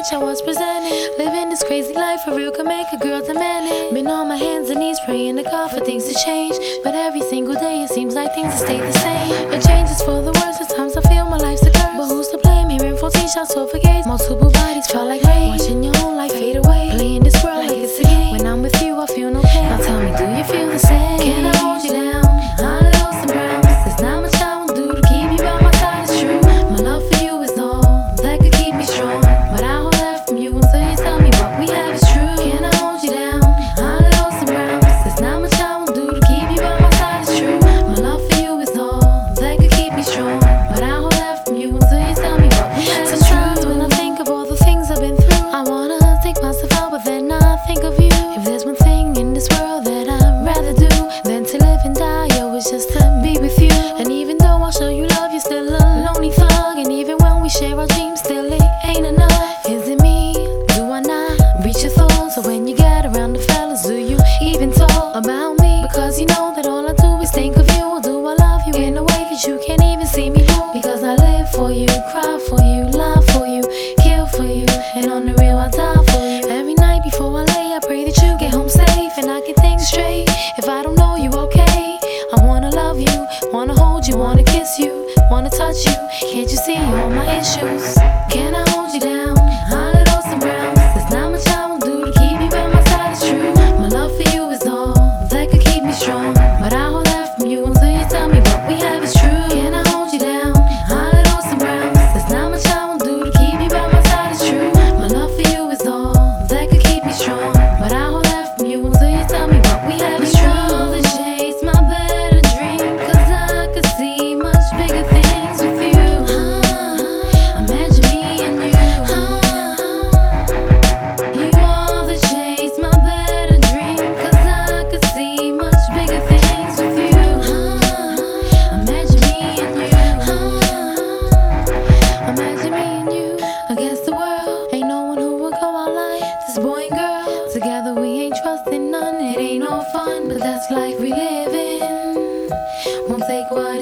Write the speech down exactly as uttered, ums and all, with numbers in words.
image I was presenting. Living this crazy life for real can make a girl demand it. Been on my hands and knees praying to God for things to change, but every single day it seems like things have stayed the same. It changes for the worse, at times I feel my life's a curse, but who's to blame? Hearing fourteen shots over gates, multiple bodies fall like rain. Watching your own life fade away, playing this world like it's a game. When I'm with you I feel no pain. Now tell me, do you feel the same? Can I hold you down? High lows and browns, there's not much I will do to keep you by my side, it's true. My love for you is all that could keep me strong, but I hold that from you until you tell me what we have is true. Can I hold you down? High lows and browns, there's not much I will do to keep you by my side, it's true. My love for you is all that could keep me strong, but I hold that from you until you tell me what we have is true. Sometimes when I think of all the things I've been through, I wanna take myself out, but then I think of you. If there's one thing in this world that I'd rather do than to live and die, yo, it's just to be with you. And even though I'll show you love, you're still a lonely thug. And even when we share our dreams, still it ain't enough. Is it me? Do I not reach your thoughts? Or when you get around the fellas, do you even talk about me? Because you know that all I do is think of you. Or do I love you in a way that you can't even see me do? Because I live for you, cry for you, lie for you, kill for you, and on the real I die for you. Every night before I lay, I pray that you get home safe and I get things straight. If I don't know you okay, I wanna love you, wanna hold you, wanna kiss you, wanna touch you. Can't you see all my issues? Can I hold you down? High lows and browns, there's not much I will do to keep you by my side, it's true. My love for you is all that could keep me strong, but I hold that from you until you tell me what we have is true. Can I hold you down? High lows and browns, there's not much I will do to keep you by my side, it's true. My love for you is all that could keep me strong, but I hold that from you until you tell me what we have is true. To chase my better dream, cause I could see much bigger things with you. Imagine me and you. You are the chase my better dream, cause I could see much bigger things with you. Imagine me and you. Imagine me and you against the world. Ain't no one who will go out like this boy and girl. Together we ain't trusting none. It ain't no fun, but that's life we live in. Won't take what